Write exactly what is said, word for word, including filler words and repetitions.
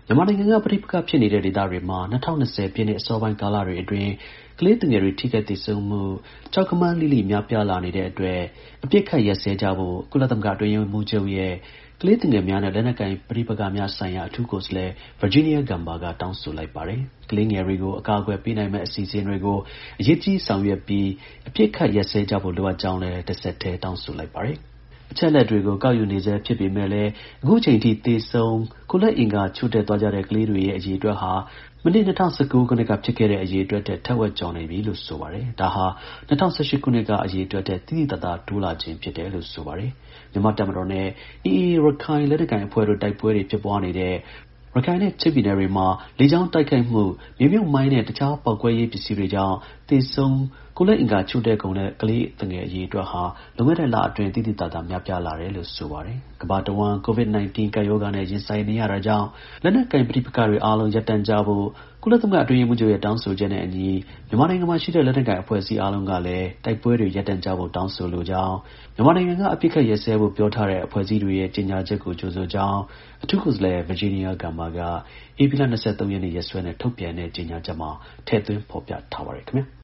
မြန်မာနိုင်ငံကပဋိပက္ခဖြစ်နေတဲ့ဒေသတွေမှာ၂၀၂၀ပြည့်နှစ်အစောပိုင်းကာလတွေအတွင်းကလေးသူငယ်တွေထိခိုက်သေဆုံးမှုကြောက်ကမန်းလိလိများပြားလာနေတဲ့အတွက်အပြစ်ခတ်ရက်စဲကြဖို့ကုလသမဂ္ဂအတွင်းရေးမှူးချုပ်ရဲ့ကလေးသူငယ်များနဲ့လက်နက်ကိုင်ပဋိပက္ခများဆိုင်ရာအထူးကိုယ်စားလှယ် Virginia Gamba ကတောင်းဆိုလိုက်ပါတယ်။ကလေးငယ်တွေကိုအကာအကွယ်ပေးနိုင်မယ့်အစီအစဉ်တွေကိုအရေးကြီးဆောင်ရွက်ပြီးအပြစ်ခတ်ရက်စဲကြဖို့လိုအပ်ကြောင်းလည်းတစ်ဆက်တည်းတောင်းဆိုလိုက်ပါတယ်။အချက်အလက်တွေကိုကောက်ယူနေဆဲဖြစ်ပေမဲ့လည်းအခုချိန်ထိသေဆုံးကိုယ်လက်အင်္ဂါချို့တဲ့သွားကြတဲ့ကလေးတွေရဲ့အရေအတွက်ဟာမနှစ်၂၀၁၉ခုနှစ်ကဖြစ်ခဲ့တဲ့အရေအတွက်ထက်ထက်ဝက်ကျော်နေပြီလို့ဆိုပါတယ်။ဒါဟာ၂၀၁၈ခုနှစ်ကအရေအတွက်ထက်တိတိတသားတိုးလာခြင်းဖြစ်တယ်လို့ဆိုပါတယ်။မြန်မာတပ်မတော်နဲ့ အေအေ ရခိုင်လက်နက်ကိုင်အဖွဲ့တို့တိုက်ပွဲတွေဖြစ်ပွားနေတဲ့ရခိုင်နဲ့ချင်းပြည်နယ်တွေမှာလေကြောင်းတိုက်ခိုက်မှုမြေမြုပ်မိုင်းနဲ့တခြားပေါက်ကွဲရေးပစ္စည်းတွေကြောင့်သေဆုံးကိုယ်လက်အင်္ဂါချို့တဲ့ကုန်တဲ့ကလေးသူငယ်အရေအတွက်ဟာလွန်ခဲ့တဲ့လအတွင်းတိတိတသားများပြားလာတယ်လို့ဆိုပါတယ်။ကမ္ဘာတဝန်း ကိုဗစ်-၁၉ ကပ်ရောဂါနဲ့ရင်ဆိုင်နေရတာကြောင့်လက်နက်ကိုင်ပဋိပက္ခတွေအားလုံးရပ်တန့်ကြဖို့ကုလသမဂ္ဂအတွင်းရေးမှူးချုပ်ရဲ့တောင်းဆိုချက်နဲ့အညီမြန်မာနိုင်ငံမှာရှိတဲ့လက်နက်ကိုင်အဖွဲ့အစည်းအားလုံးကလည်းတိုက်ပွဲတွေရပ်တန့်ကြဖို့တောင်းဆိုလိုကြောင်းမြန်မာနိုင်ငံကအပြစ်ခတ်ရက်စဲဖို့ပြောထားတဲ့အဖွဲ့အစည်းတွေရဲ့ကြေညာချက်ကိုကြိုဆိုကြောင်းအထူးကိုယ်စားလှယ် Virginia Gamba ကဧပြီလ၂၃ရက်နေ့ရက်စွဲနဲ့ထုတ်ပြန်တဲ့ကြေညာချက်မှာထည့်သွင်းဖော်ပြထားပါတယ်ခင်ဗျာ။